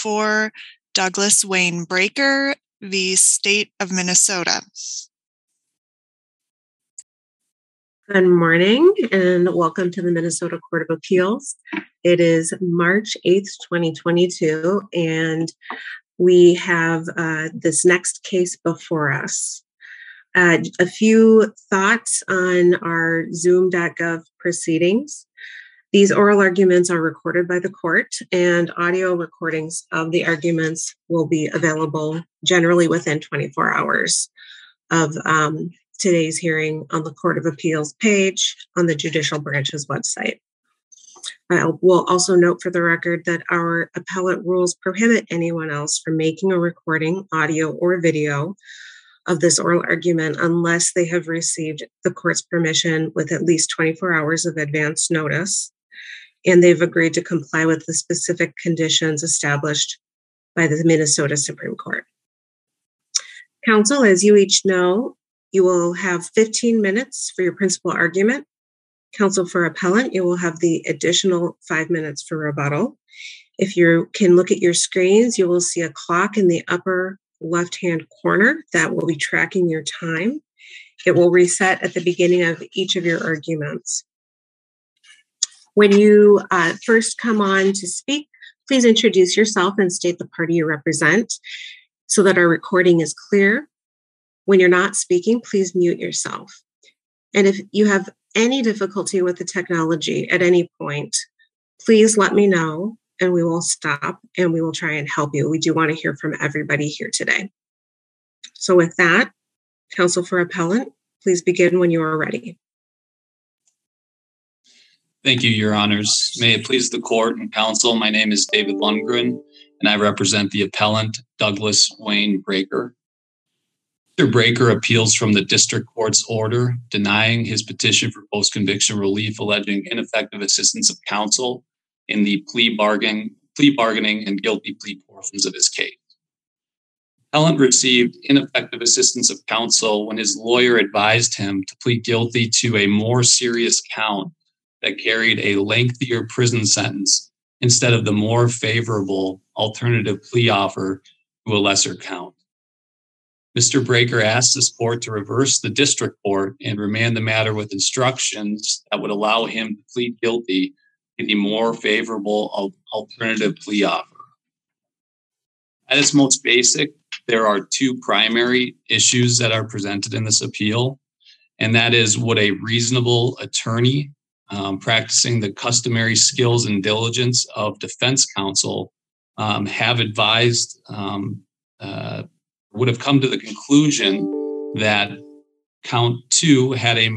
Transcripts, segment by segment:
for Douglas Wayne Braker v. State of Minnesota. Good morning and welcome to the Minnesota Court of Appeals. It is March 8th, 2022, and we have this next case before us. A few thoughts on our Zoom.gov proceedings. These oral arguments are recorded by the court, and audio recordings of the arguments will be available generally within 24 hours of today's hearing on the Court of Appeals page on the Judicial Branch's website. I will also note for the record that our appellate rules prohibit anyone else from making a recording, audio or video of this oral argument unless they have received the court's permission with at least 24 hours of advance notice, and they've agreed to comply with the specific conditions established by the Minnesota Supreme Court. Counsel, as you each know, you will have 15 minutes for your principal argument. Counsel for appellant, you will have the additional 5 minutes for rebuttal. If you can look at your screens, you will see a clock in the upper left-hand corner that will be tracking your time. It will reset at the beginning of each of your arguments. When you first come on to speak, please introduce yourself and state the party you represent so that our recording is clear. When you're not speaking, please mute yourself. And if you have any difficulty with the technology at any point, please let me know and we will stop and we will try and help you. We do want to hear from everybody here today. So with that, counsel for appellant, please begin when you are ready. Thank you, Your Honors. May it please the court and counsel, my name is David Lundgren and I represent the appellant, Douglas Wayne Braker. Mr. Braker appeals from the district court's order denying his petition for post-conviction relief alleging ineffective assistance of counsel in the plea bargaining and guilty plea portions of his case. Appellant received ineffective assistance of counsel when his lawyer advised him to plead guilty to a more serious count that carried a lengthier prison sentence instead of the more favorable alternative plea offer to a lesser count. Mr. Braker asked this court to reverse the district court and remand the matter with instructions that would allow him to plead guilty to the more favorable alternative plea offer. At its most basic, there are two primary issues that are presented in this appeal, and that is, would a reasonable attorney practicing the customary skills and diligence of defense counsel have advised would have come to the conclusion that count two had a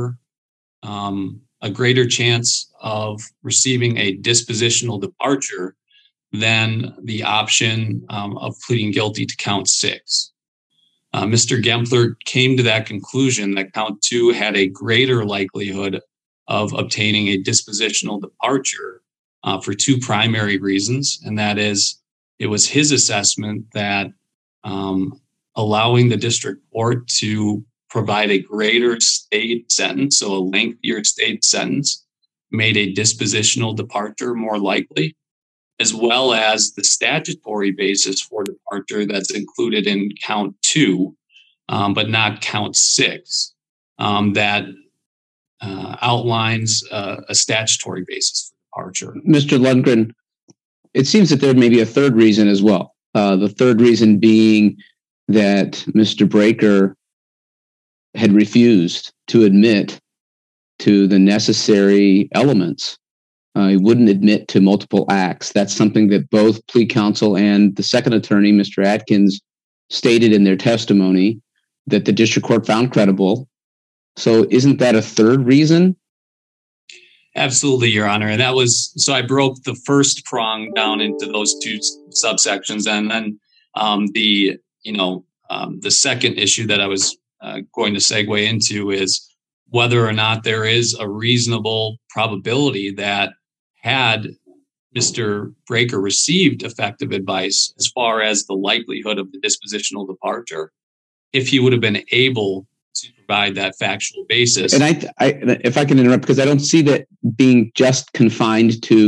greater chance of receiving a dispositional departure than the option of pleading guilty to count six. Mr. Gempler came to that conclusion that count two had a greater likelihood of obtaining a dispositional departure for two primary reasons, and that is, it was his assessment that allowing the district court to provide a greater state sentence, so a lengthier state sentence, made a dispositional departure more likely, as well as the statutory basis for departure that's included in count two, but not count six, that outlines a statutory basis for departure. Mr. Lundgren, it seems that there may be a third reason as well. The third reason being that Mr. Braker had refused to admit to the necessary elements. He wouldn't admit to multiple acts. That's something that both plea counsel and the second attorney, Mr. Atkins, stated in their testimony that the district court found credible. So isn't that a third reason? Absolutely, Your Honor. And that was, so I broke the first prong down into those two subsections. And then the second issue that I was going to segue into is whether or not there is a reasonable probability that had Mr. Braker received effective advice as far as the likelihood of the dispositional departure, if he would have been able to provide that factual basis. And I if I can interrupt, because I don't see that being just confined to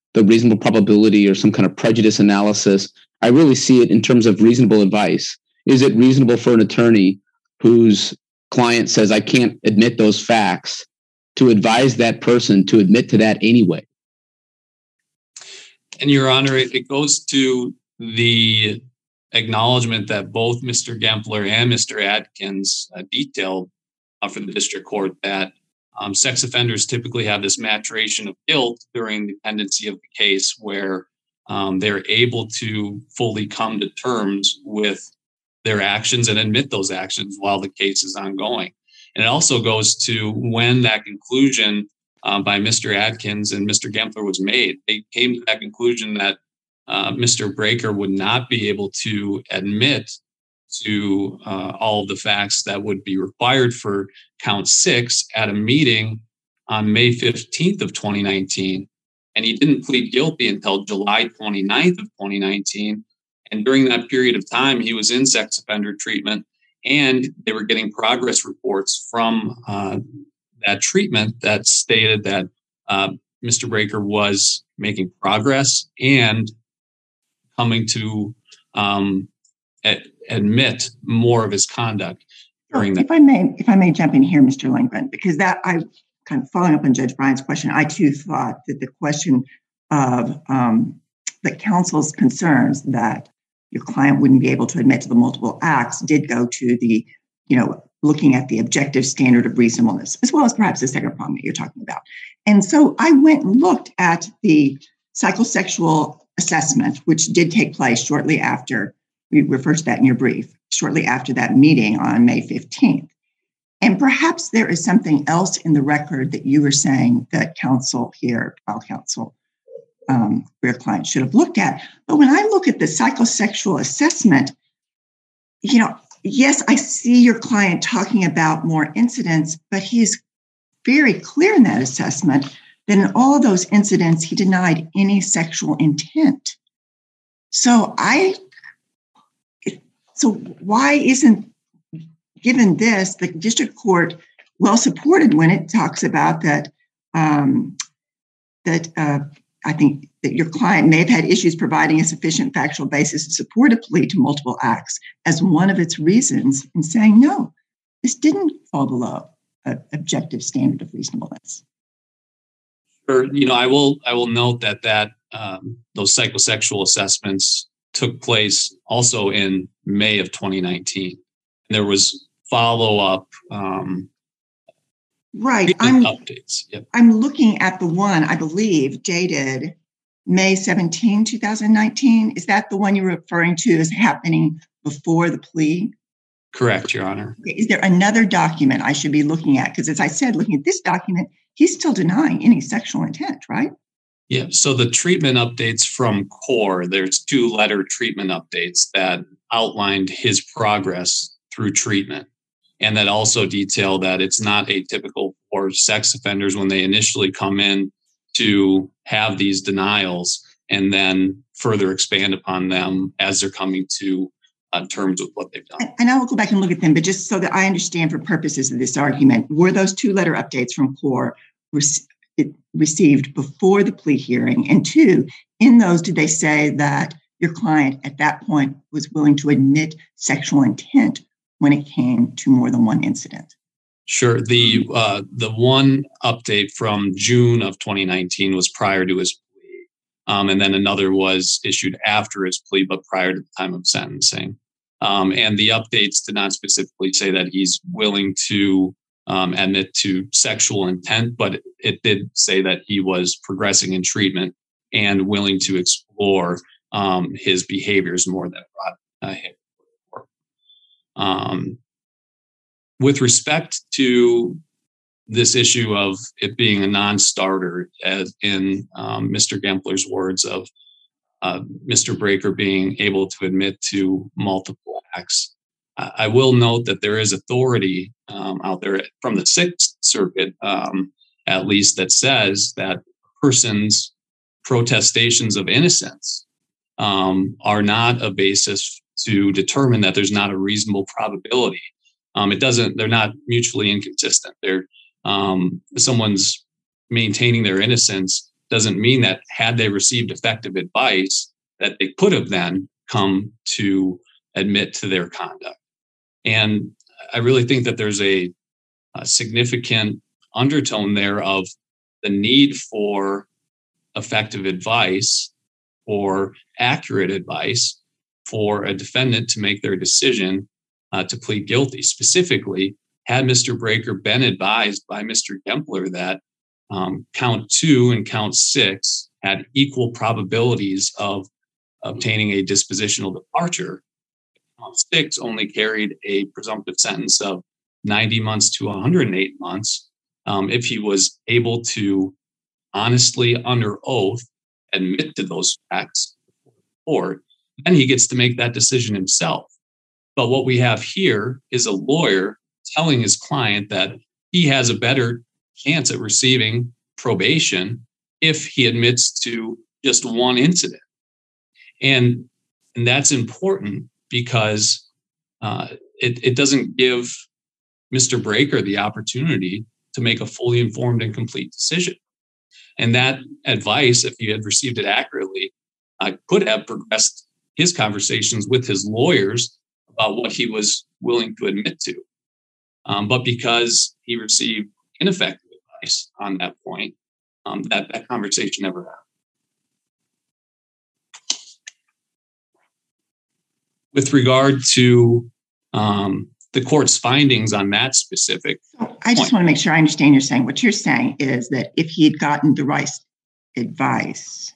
the reasonable probability or some kind of prejudice analysis. I really see it in terms of reasonable advice. Is it reasonable for an attorney whose client says, I can't admit those facts, to advise that person to admit to that anyway? And Your Honor, it goes to the acknowledgement that both Mr. Gempler and Mr. Adkins detailed for the district court that sex offenders typically have this maturation of guilt during the pendency of the case where they're able to fully come to terms with their actions and admit those actions while the case is ongoing. And it also goes to when that conclusion by Mr. Adkins and Mr. Gempler was made. They came to that conclusion that Mr. Breaker would not be able to admit to all of the facts that would be required for count 6 at a meeting on May 15th of 2019. And he didn't plead guilty until July 29th of 2019. And during that period of time, he was in sex offender treatment, and they were getting progress reports from that treatment that stated that Mr. Breaker was making progress and coming to admit more of his conduct during that. If I may jump in here, Mr. Lindgren, because that I kind of following up on Judge Bryan's question, I too thought that the question of the counsel's concerns that your client wouldn't be able to admit to the multiple acts did go to the, looking at the objective standard of reasonableness, as well as perhaps the second problem that you're talking about. And so I went and looked at the psychosexual assessment, which did take place shortly after, we refer to that in your brief, shortly after that meeting on May 15th. And perhaps there is something else in the record that you were saying that counsel here, trial counsel, for your client should have looked at. But when I look at the psychosexual assessment, yes, I see your client talking about more incidents, but he's very clear in that assessment that in all of those incidents, he denied any sexual intent. So why isn't, given this, the district court well supported when it talks about that, I think that your client may have had issues providing a sufficient factual basis to support a plea to multiple acts as one of its reasons in saying, no, this didn't fall below an objective standard of reasonableness. Sure. I will note that those psychosexual assessments took place also in May of 2019. There was follow-up right. updates. Yep. I'm looking at the one, I believe, dated May 17, 2019. Is that the one you're referring to as happening before the plea? Correct, Your Honor. Okay. Is there another document I should be looking at? Because as I said, looking at this document, he's still denying any sexual intent, right? Yeah. So the treatment updates from CORE, there's 2-letter treatment updates that outlined his progress through treatment. And that also detail that it's not atypical for sex offenders when they initially come in to have these denials and then further expand upon them as they're coming to terms with what they've done. And I will go back and look at them, but just so that I understand for purposes of this argument, were those 2-letter updates from CORE received before the plea hearing? And 2, in those, did they say that your client at that point was willing to admit sexual intent when it came to more than one incident? Sure. The one update from June of 2019 was prior to his plea. And then another was issued after his plea, but prior to the time of sentencing. And the updates did not specifically say that he's willing to admit to sexual intent, but it did say that he was progressing in treatment and willing to explore his behaviors more that brought him. With respect to this issue of it being a non-starter, as in Mr. Gempler's words of Mr. Breaker being able to admit to multiple acts, I will note that there is authority out there from the Sixth Circuit, at least, that says that a person's protestations of innocence are not a basis to determine that there's not a reasonable probability. They're not mutually inconsistent. Someone's maintaining their innocence doesn't mean that had they received effective advice, that they could have then come to admit to their conduct. And I really think that there's a significant undertone there of the need for effective advice or accurate advice for a defendant to make their decision to plead guilty. Specifically, had Mr. Braker been advised by Mr. Gempler that count 2 and count 6 had equal probabilities of obtaining a dispositional departure, count 6 only carried a presumptive sentence of 90 months to 108 months. If he was able to honestly, under oath, admit to those facts before the court, then he gets to make that decision himself. But what we have here is a lawyer telling his client that he has a better chance at receiving probation if he admits to just one incident. And that's important because it doesn't give Mr. Braker the opportunity to make a fully informed and complete decision. And that advice, if he had received it accurately, could have progressed his conversations with his lawyers about what he was willing to admit to. But because he received ineffective advice on that point, that conversation never happened. With regard to the court's findings on that specific I just want to make sure I understand you're saying. What you're saying is that if he had gotten the right advice,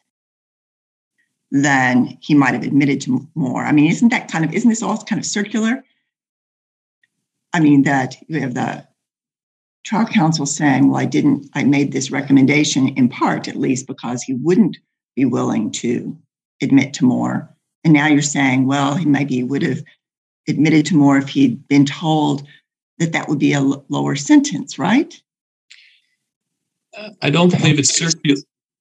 then he might have admitted to more. I mean, isn't this all kind of circular? I mean, that you have the trial counsel saying, well, I made this recommendation in part, at least, because he wouldn't be willing to admit to more. And now you're saying, well, he maybe would have admitted to more if he'd been told that would be a lower sentence, right? I don't believe it's circular.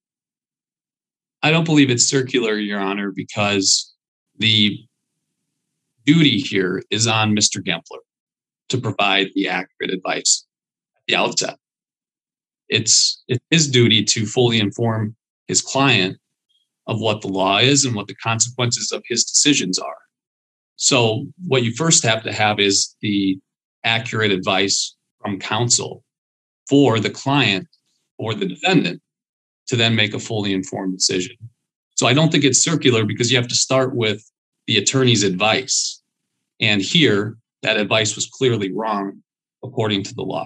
I don't believe it's circular, Your Honor, because the duty here is on Mr. Gempler to provide the accurate advice at the outset. It's his duty to fully inform his client of what the law is and what the consequences of his decisions are. So what you first have to have is the accurate advice from counsel for the client or the defendant to then make a fully informed decision. So I don't think it's circular because you have to start with the attorney's advice. And here, that advice was clearly wrong according to the law.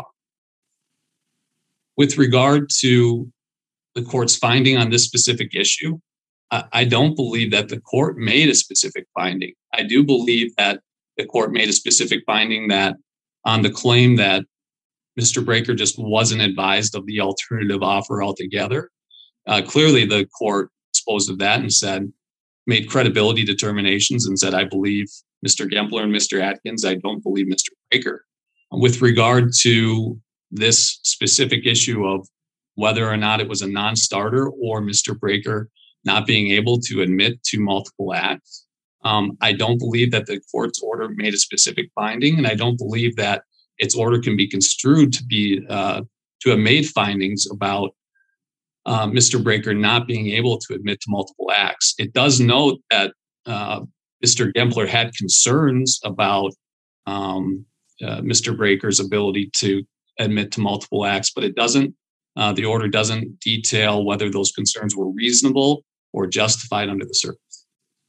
With regard to the court's finding on this specific issue, I don't believe that the court made a specific finding. I do believe that the court made a specific finding that on the claim that Mr. Braker just wasn't advised of the alternative offer altogether. Clearly, the court disposed of that and made credibility determinations and said, I believe Mr. Gempler and Mr. Atkins. I don't believe Mr. Braker. With regard to this specific issue of whether or not it was a non-starter or Mr. Braker not being able to admit to multiple acts, I don't believe that the court's order made a specific finding, and I don't believe that its order can be construed to have made findings about Mr. Braker not being able to admit to multiple acts. It does note that Mr. Gempler had concerns about Mr. Braker's ability to admit to multiple acts, but it doesn't. The order doesn't detail whether those concerns were reasonable or justified under the circumstances.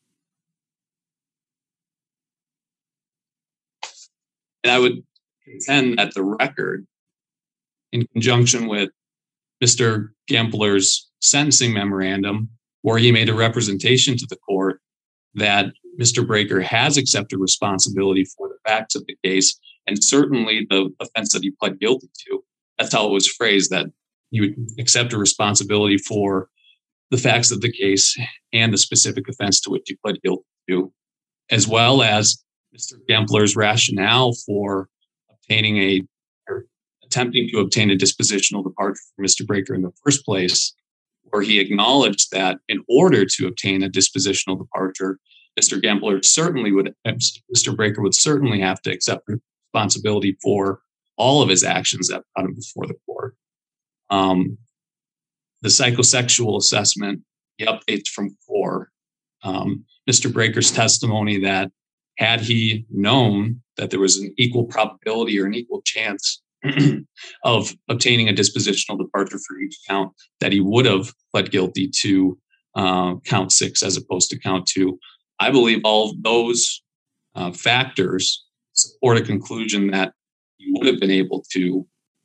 And I would contend that the record, in conjunction with Mr. Gempler's sentencing memorandum, where he made a representation to the court that Mr. Braker has accepted responsibility for the facts of the case, and certainly the offense that he pled guilty to. That's how it was phrased, that he would accept a responsibility for the facts of the case and the specific offense to which he pled guilty to, as well as Mr. Gempler's rationale for attempting to obtain a dispositional departure for Mr. Braker in the first place, where he acknowledged that in order to obtain a dispositional departure, Mr. Braker would certainly have to accept responsibility for all of his actions that brought him before the court. the psychosexual assessment, the updates from CORE, Mr. Breaker's testimony that had he known that there was an equal probability or an equal chance of obtaining a dispositional departure for each count, that he would have pled guilty to count 6 as opposed to count 2. I believe all of those factors support a conclusion that he would have been able to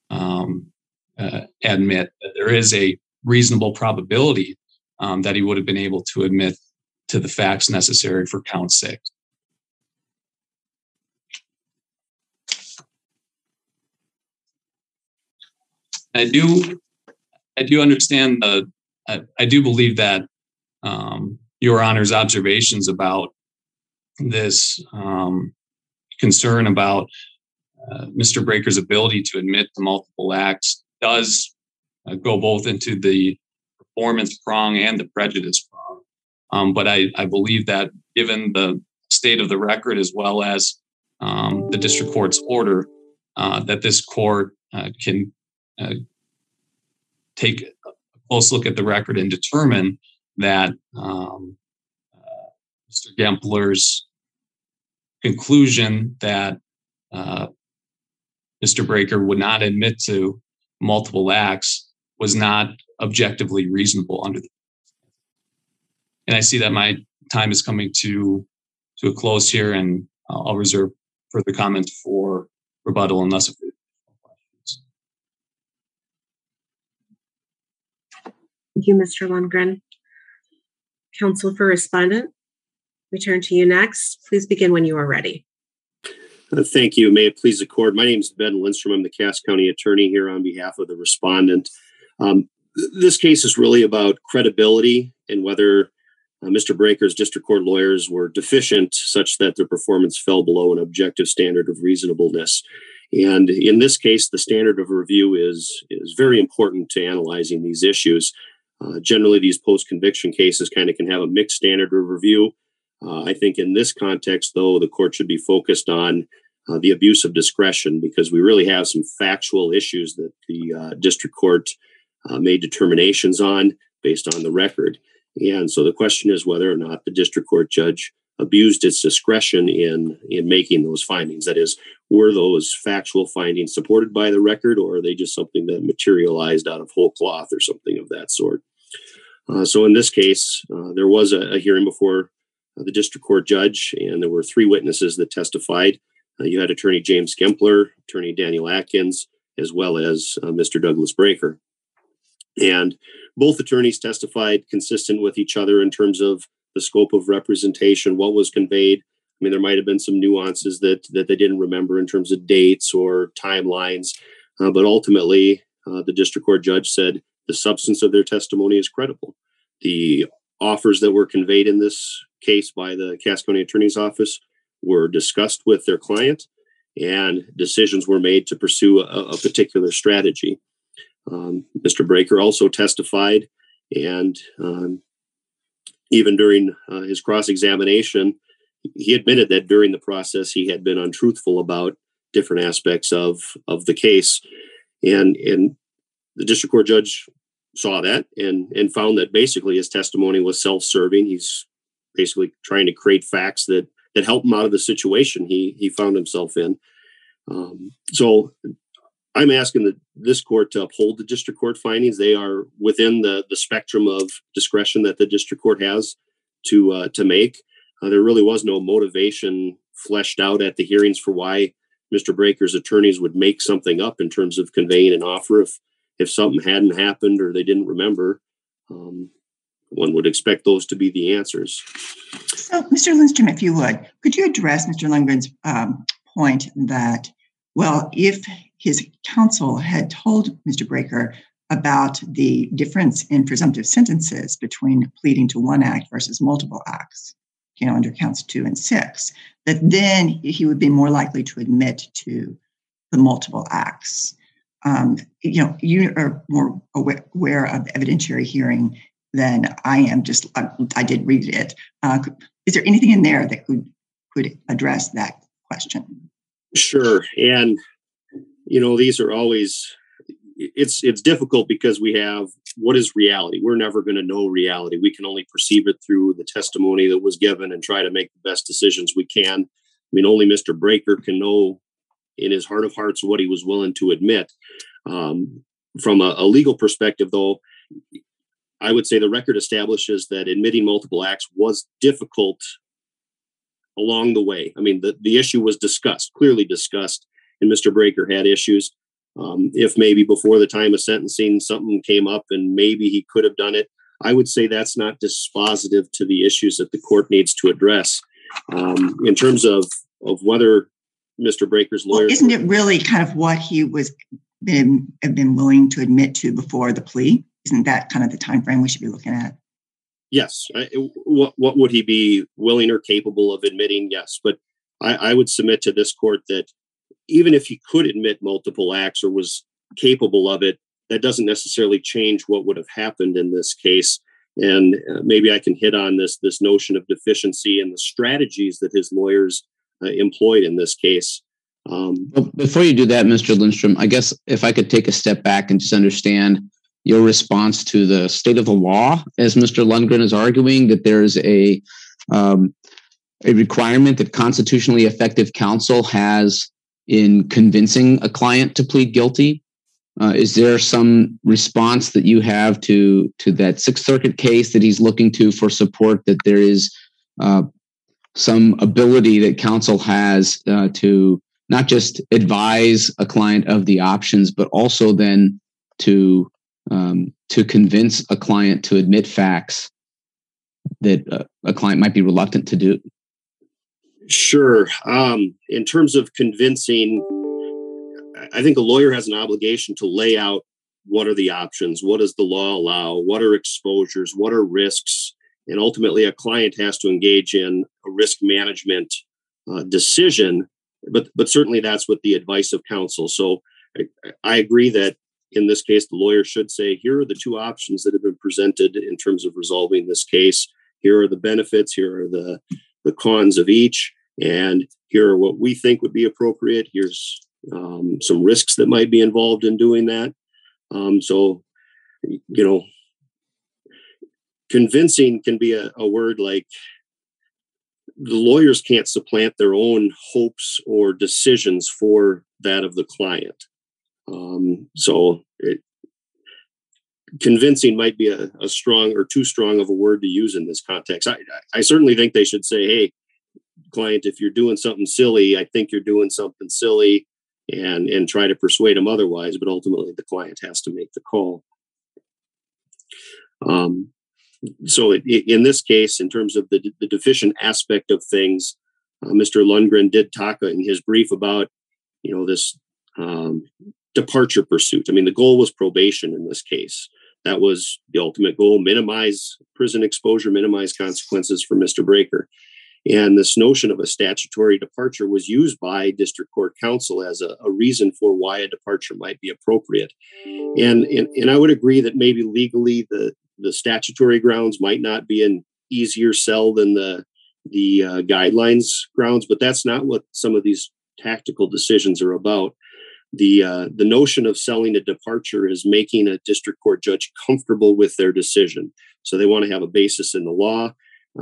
admit that there is a reasonable probability that he would have been able to admit to the facts necessary for count 6. I do understand I do believe that Your Honor's observations about this concern about Mr. Breaker's ability to admit to multiple acts does go both into the performance prong and the prejudice prong. But I believe that given the state of the record as well as the district court's order, that this court can take a close look at the record and determine that Mr. Gempler's conclusion that Mr. Breaker would not admit to multiple acts was not objectively reasonable under the. And I see that my time is coming to a close here, and I'll reserve further comments for rebuttal unless if there's questions. Thank you, Mr. Lundgren. Counsel for respondent, we turn to you next. Please begin when you are ready. Thank you. May it please the court. My name is Ben Lindstrom. I'm the Cass County attorney here on behalf of the respondent. This case is really about credibility and whether Mr. Breaker's district court lawyers were deficient such that their performance fell below an objective standard of reasonableness. And in this case, the standard of review is very important to analyzing these issues. Generally, these post-conviction cases kind of can have a mixed standard of review. I think in this context, though, the court should be focused on the abuse of discretion because we really have some factual issues that the district court made determinations on based on the record. And so the question is whether or not the district court judge abused its discretion in making those findings. That is, were those factual findings supported by the record, or are they just something that materialized out of whole cloth or something of that sort? So in this case, there was a hearing before the district court judge, and there were 3 witnesses that testified. You had Attorney James Gempler, Attorney Daniel Atkins, as well as Mr. Douglas Breaker. And both attorneys testified consistent with each other in terms of the scope of representation, what was conveyed. I mean, there might have been some nuances that they didn't remember in terms of dates or timelines, but ultimately the district court judge said the substance of their testimony is credible. The offers that were conveyed in this case by the Cass County Attorney's Office were discussed with their client, and decisions were made to pursue a particular strategy. Mr. Breaker also testified, and even during his cross-examination, he admitted that during the process he had been untruthful about different aspects of the case. And the district court judge saw that and found that basically his testimony was self-serving. He's basically trying to create facts that help him out of the situation he found himself in. So I'm asking this court to uphold the district court findings. They are within the spectrum of discretion that the district court has to make. There really was no motivation fleshed out at the hearings for why Mr. Breaker's attorneys would make something up in terms of conveying an offer if something hadn't happened or they didn't remember. One would expect those to be the answers. So, Mr. Lindstrom, if you would, could you address Mr. Lundgren's point that, well, if his counsel had told Mr. Breaker about the difference in presumptive sentences between pleading to one act versus multiple acts, under counts 2 and 6, that then he would be more likely to admit to the multiple acts. You are more aware of evidentiary hearing than I am. I did read it. Is there anything in there that could address that question? Sure. And, these are always, it's difficult because we have what is reality? We're never going to know reality. We can only perceive it through the testimony that was given and try to make the best decisions we can. I mean, only Mr. Breaker can know in his heart of hearts what he was willing to admit. From a legal perspective, though, I would say the record establishes that admitting multiple acts was difficult along the way. I mean, the issue was clearly discussed, and Mr. Breaker had issues. If maybe before the time of sentencing something came up and maybe he could have done it, I would say that's not dispositive to the issues that the court needs to address. In terms of whether Mr. Breaker's lawyer... Well, isn't it really kind of what he was been willing to admit to before the plea? Isn't that kind of the time frame we should be looking at? Yes. What would he be willing or capable of admitting? Yes. But I would submit to this court that even if he could admit multiple acts or was capable of it, that doesn't necessarily change what would have happened in this case. And maybe I can hit on this notion of deficiency and the strategies that his lawyers employed in this case. Before you do that, Mr. Lindstrom, I guess if I could take a step back and just understand your response to the state of the law, as Mr. Lundgren is arguing that there is a requirement that constitutionally effective counsel has in convincing a client to plead guilty. Is there some response that you have to that Sixth Circuit case that he's looking to for support, that there is some ability that counsel has to not just advise a client of the options, but also then to convince a client to admit facts that a client might be reluctant to do? Sure. In terms of convincing, I think a lawyer has an obligation to lay out what are the options, what does the law allow, what are exposures, what are risks, and ultimately a client has to engage in a risk management decision. But certainly that's with the advice of counsel. So I agree that in this case, the lawyer should say, here are the two options that have been presented in terms of resolving this case. Here are the benefits. Here are the cons of each. And here are what we think would be appropriate. Here's some risks that might be involved in doing that. So, convincing can be a word like the lawyers can't supplant their own hopes or decisions for that of the client. Convincing might be a strong or too strong of a word to use in this context. I certainly think they should say, hey, client, if you're doing something silly, I think you're doing something silly, and try to persuade them otherwise. But ultimately, the client has to make the call. So in this case, in terms of the deficient aspect of things, Mr. Lundgren did talk in his brief about, this departure pursuit. I mean, the goal was probation in this case. That was the ultimate goal: minimize prison exposure, minimize consequences for Mr. Breaker. And this notion of a statutory departure was used by district court counsel as a reason for why a departure might be appropriate. And I would agree that maybe legally the statutory grounds might not be an easier sell than the guidelines grounds, but that's not what some of these tactical decisions are about. The notion of selling a departure is making a district court judge comfortable with their decision. So they want to have a basis in the law.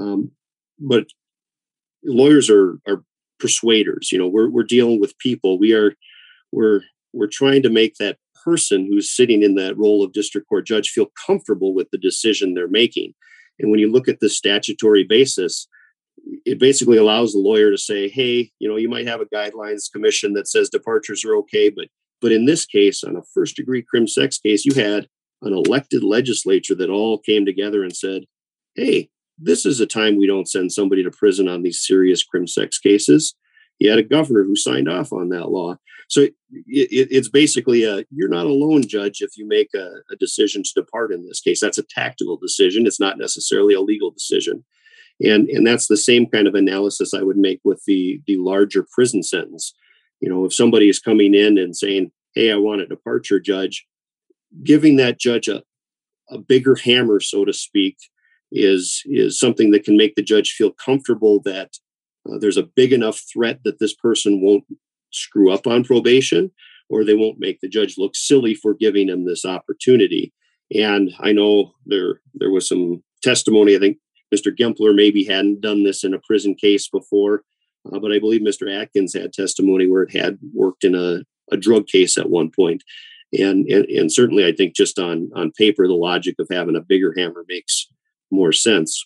But lawyers are persuaders. We're dealing with people. We're trying to make that person who's sitting in that role of district court judge feel comfortable with the decision they're making. And when you look at the statutory basis, it basically allows the lawyer to say, hey, you might have a guidelines commission that says departures are okay, but in this case, on a first degree crim sex case, you had an elected legislature that all came together and said, hey, this is a time we don't send somebody to prison on these serious crim sex cases. You had a governor who signed off on that law. So it's basically you're not alone, judge, if you make a decision to depart in this case. That's a tactical decision. It's not necessarily a legal decision. And that's the same kind of analysis I would make with the larger prison sentence. If somebody is coming in and saying, hey, I want a departure, judge, giving that judge a bigger hammer, so to speak, is something that can make the judge feel comfortable that there's a big enough threat that this person won't screw up on probation, or they won't make the judge look silly for giving him this opportunity. And I know there was some testimony. I think Mr. Gempler maybe hadn't done this in a prison case before, but I believe Mr. Atkins had testimony where it had worked in a drug case at one point. And certainly I think just on paper, the logic of having a bigger hammer makes more sense.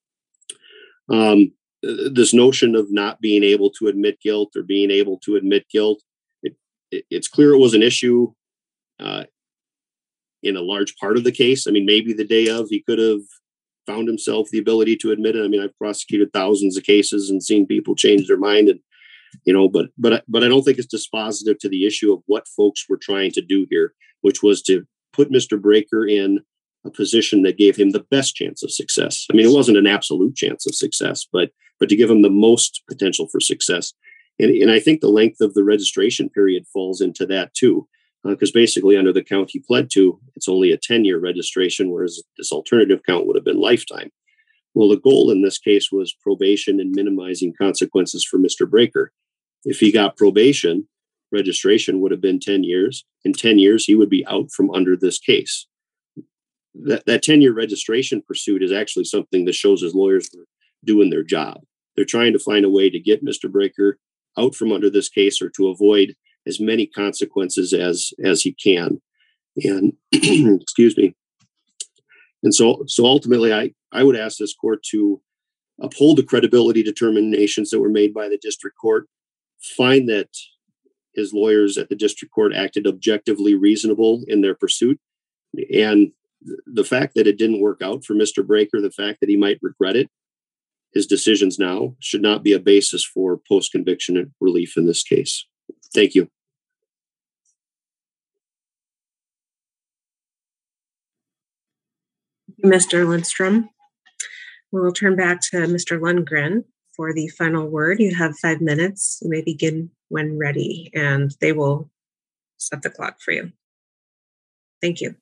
This notion of not being able to admit guilt or being able to admit guilt, it's clear it was an issue in a large part of the case. I mean, maybe the day of, he could have found himself the ability to admit it. I mean, I've prosecuted thousands of cases and seen people change their mind, and but I don't think it's dispositive to the issue of what folks were trying to do here, which was to put Mr. Braker in a position that gave him the best chance of success. I mean, it wasn't an absolute chance of success, but to give him the most potential for success. And I think the length of the registration period falls into that too, because basically under the count he pled to, it's only a 10-year registration, whereas this alternative count would have been lifetime. Well, the goal in this case was probation and minimizing consequences for Mr. Braker. If he got probation, registration would have been 10 years. In 10 years, he would be out from under this case. That 10-year registration pursuit is actually something that shows his lawyers were doing their job. They're trying to find a way to get Mr. Braker out from under this case, or to avoid as many consequences as he can. And excuse me. And so ultimately, I would ask this court to uphold the credibility determinations that were made by the district court, find that his lawyers at the district court acted objectively reasonable in their pursuit, and the fact that it didn't work out for Mr. Braker, the fact that he might regret it, his decisions now should not be a basis for post-conviction relief in this case. Thank you. Mr. Lindstrom. We'll turn back to Mr. Lundgren for the final word. You have 5 minutes. You may begin when ready, and they will set the clock for you. Thank you.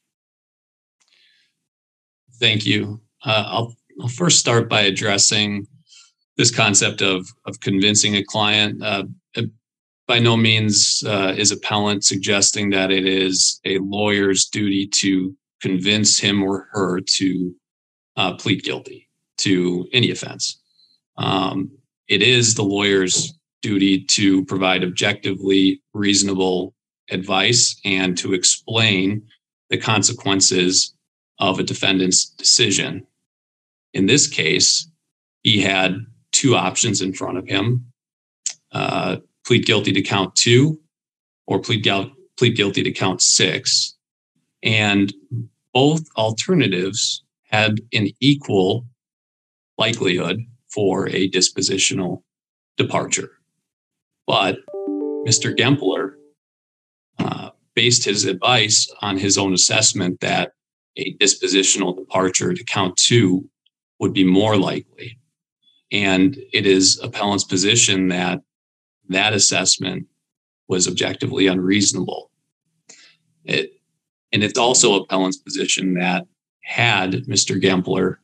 Thank you. I'll first start by addressing this concept of convincing a client. By no means is appellant suggesting that it is a lawyer's duty to convince him or her to plead guilty to any offense. It is the lawyer's duty to provide objectively reasonable advice and to explain the consequences of a defendant's decision. In this case, he had two options in front of him: plead guilty to count 2 or plead guilty to count 6. And both alternatives had an equal likelihood for a dispositional departure. But Mr. Gempler based his advice on his own assessment that a dispositional departure to count 2 would be more likely. And it is appellant's position that that assessment was objectively unreasonable. And it's also appellant's position that had Mr. Gempler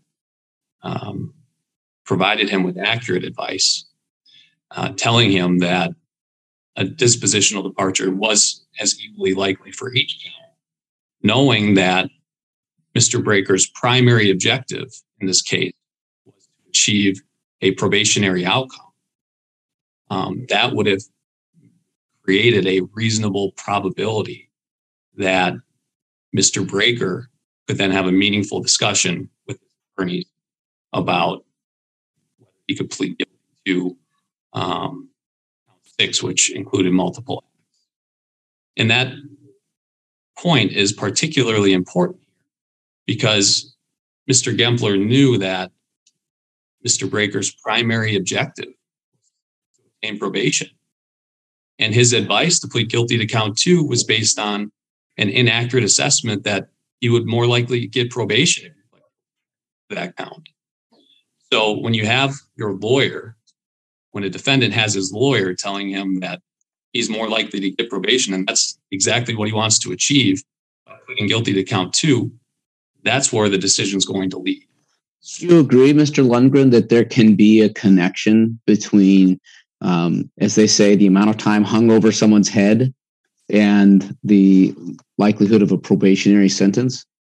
provided him with accurate advice, telling him that a dispositional departure was as equally likely for each count, knowing that Mr. Braker's primary objective in this case was to achieve a probationary outcome, that would have created a reasonable probability that Mr. Braker could then have a meaningful discussion with his attorneys about whether he could plead guilty to 6, which included multiple acts. And that point is particularly important here because Mr. Gempler knew that Mr. Braker's primary objective was to obtain probation. And his advice to plead guilty to count 2 was based on an inaccurate assessment that he would more likely get probation if he pled to that count. So when you have your lawyer, when a defendant has his lawyer telling him that he's more likely to get probation, and that's exactly what he wants to achieve by pleading guilty to count 2, that's where the decision's going to lead. Do you agree, Mr. Lundgren, that there can be a connection between, as they say, the amount of time hung over someone's head and the likelihood of a probationary sentence?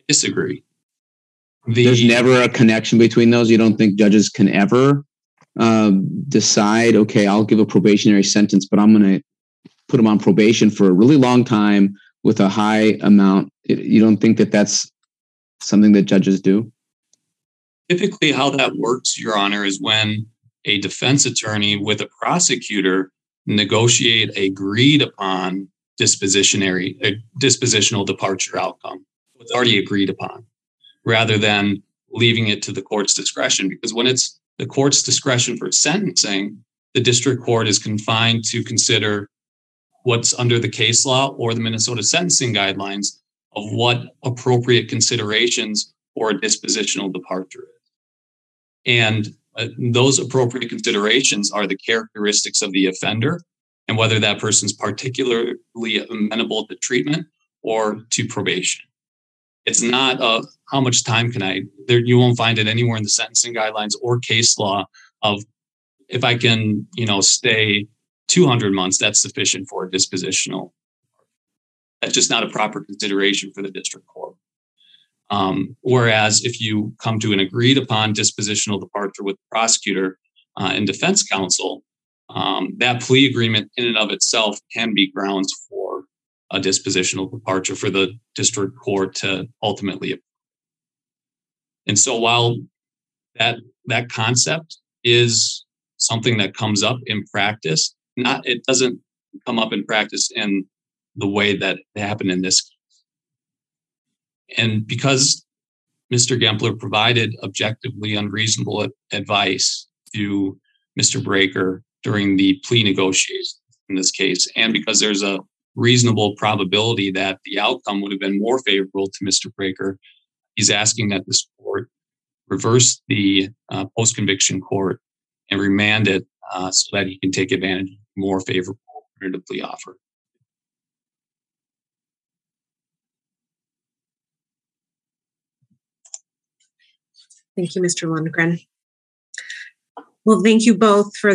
disagree. There's never a connection between those. You don't think judges can ever decide, okay, I'll give a probationary sentence, but I'm going to put them on probation for a really long time with a high amount. You don't think that that's something that judges do? Typically, how that works, Your Honor, is when a defense attorney with a prosecutor negotiate agreed upon dispositional departure outcome. It's already agreed upon, rather than leaving it to the court's discretion. Because when it's the court's discretion for sentencing, the district court is confined to consider what's under the case law or the Minnesota sentencing guidelines of what appropriate considerations for a dispositional departure is. And those appropriate considerations are the characteristics of the offender and whether that person's particularly amenable to treatment or to probation. It's not how much time can you won't find it anywhere in the sentencing guidelines or case law of if I can, stay 200 months, that's sufficient for a dispositional. That's just not a proper consideration for the district court. Whereas if you come to an agreed upon dispositional departure with the prosecutor and defense counsel, that plea agreement in and of itself can be grounds for a dispositional departure for the district court to ultimately approve. And so while that concept is something that comes up in practice, it doesn't come up in practice in the way that it happened in this case. And because Mr. Gempler provided objectively unreasonable advice to Mr. Breaker during the plea negotiations in this case, and because there's a reasonable probability that the outcome would have been more favorable to Mr. Breaker, he's asking that this court reverse the post-conviction court and remand it so that he can take advantage of a more favorable alternative plea offer. Thank you, Mr. Lundgren. Well, thank you both for